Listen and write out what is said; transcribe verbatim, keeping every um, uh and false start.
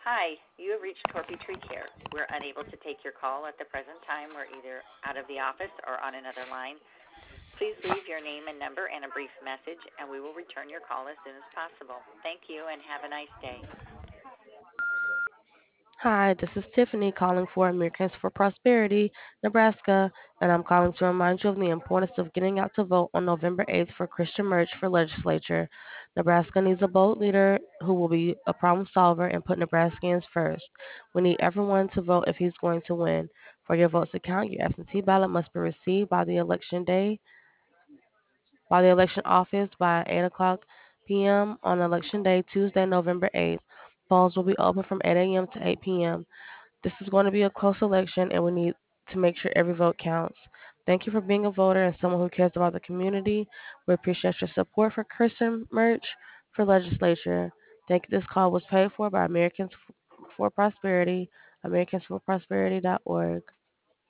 Hi, you have reached Torpy Tree Care. We're unable to take your call at the present time. We're either out of the office or on another line. Please leave your name and number and a brief message, and we will return your call as soon as possible. Thank you and have a nice day. Hi, this is Tiffany calling for Americans for Prosperity, Nebraska, and I'm calling to remind you of the importance of getting out to vote on November eighth for Christian Merch for legislature. Nebraska needs a bold leader who will be a problem solver and put Nebraskans first. We need everyone to vote if he's going to win. For your votes to count, your absentee ballot must be received by the election day, by the election office by eight o'clock p m on election day, Tuesday, November eighth. Polls will be open from eight a m to eight p m This is going to be a close election, and we need to make sure every vote counts. Thank you for being a voter and someone who cares about the community. We appreciate your support for Christian Merch for legislature. Thank you. This call was paid for by Americans for Prosperity, americans for prosperity dot org.